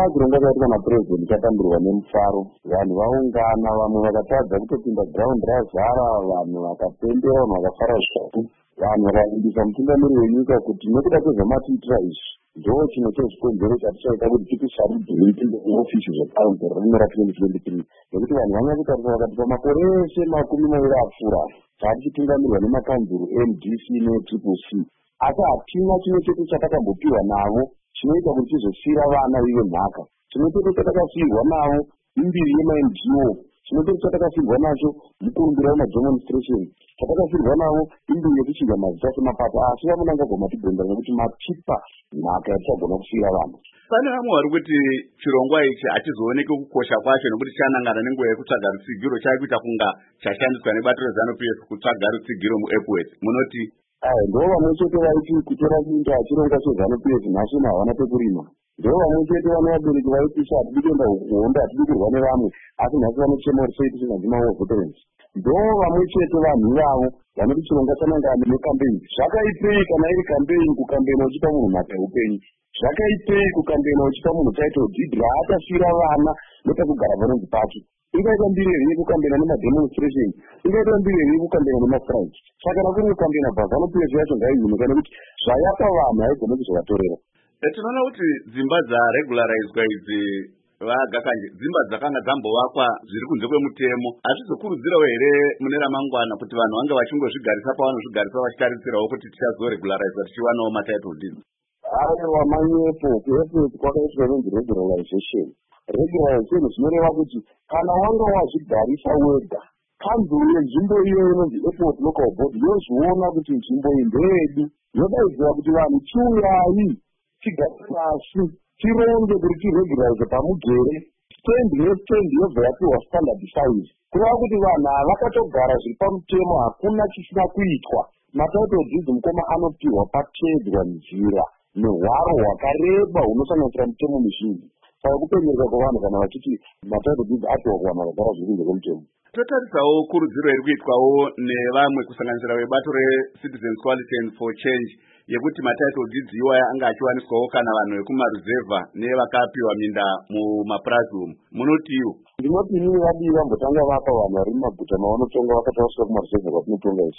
chirongwa chaitwa napurezidendi chatambirwa nemufaro. Vanhu vaungana, vamwe vakatadza kutopinda ground razara, vanhu vakapembera, vanhu vakafara zvikuru. Vanhu vakavimbisa mutungamiri wenyika kuti nekuda kwezvamatiitira izvi ndo chimwe chezvikonzero chatichaita kuti tipisarudze ipinde muofisi zvekaunzero rinora 2023, nekuti vanhu vanga kutarisa vakati pamakore ese 20 apfuura tatichitungamirwa nemakanzuru MDC netriple C, asi hatina chimwe chete chatakambopiwa navo chinoita kuti tizosiyira vana vive nhaka. Chimwe chete chatakasiyirwa navo imbiri yemaNGO, chimwe chete chatakasiyirwa nacho mukurumbira wemademonstration, chatakasiyirwa navo imbiri yekuchinja mazita semapato, asi vamunanga gomatibhenda nekuti matipa nhaka yatichagona kusiyira vanhu. Pane vamwe vari kuti chirongwa ichi hachizooneki kukosha kwacho nekuti chanangana nenguva yekutsvaga rutsigiro chaikuita kunga chashandiswa nebato reZANU-PF kutsvaga rutsigiro muEpworth. Munoti ndo vamwe chete vaiti kutora kuita chirongwa cheZANU-PF nhasi havana pekurima. Ndo vamwe chete vane vabereki vaitisa hatidi kuenda kuhonda, hatidi kurwa nevamwe, asi nhasi vanochema kuti sei tisinganzi mawo veterans. Ndo vamwe chete vanhu ivavo vanoti chirongwa chanangana nekampeini. Zvakaipei kana iri kampeini kukampeina uchipa munhu nhaka yeupenyu? Zvakaipei kukampeina uchipa munhu title deed raachasiyira vana nepekugara panonzi pacho? Ingaita mbiri here kukampeina nemademonstration, ingaita mbiri here kukampeina nemastrike. Saka nakuri kukampeina paZANU-PF yacho ngaihinike nekuti zvayapa vanhu haigone kuzovatorera. Tinoona kuti dzimba dzaregularizwa idzi vagakanje dzimba dzakanga dzambovakwa zviri kunze kwemutemo, hazvizokurudzirawo here mune ramangwana kuti vanhu vange vachingozvigarisa pavanozvigarisa vachitarisirawo kuti tichazoregularizwa tichiwanawo matitle deeds? Aiwa manyepo kuEpworth kwakaitwa inonzi regularization. Regularization zvinoreva kuti kana wanga wazvigarisa wega, kanzuru yenzvimbo iyo inonzi Epworth Local Board yozviona kuti nzvimbo iyi ndeyedu, yodaidzira kuti vanhu chiuyai tigare pasi tironge kuti tiregularize pamugere, stand nestand yobva yapiwa standard size, kureva kuti vanhu havakatogara zviri pamutemo, hakuna chisina kuitwa. Matitle deeds mukoma anopiwa pateedzwa nzira nehwaro hwakareba hunosanganisira mutemo mizhinji. Saka kupenyereka kwavanhu kana vachiti matitle deeds apiwa kuvanhu vakagara zviri kunze kwemutemo. Totarisawo kurudziro iri kuitwawo nevamwe kusanganisira vebato reCitizens Coalition for Change yekuti matitle deeds iwaya anga achiwaniswawo kana vanhu vekumaruzevha nevakapiwa minda mumapurazi. Munotiwo? Ndinoti inini vadivi vambotanga vapa vanhu vari mumaguta mavanotonga vakatariswa kumaruzevha kwatinotonga isi.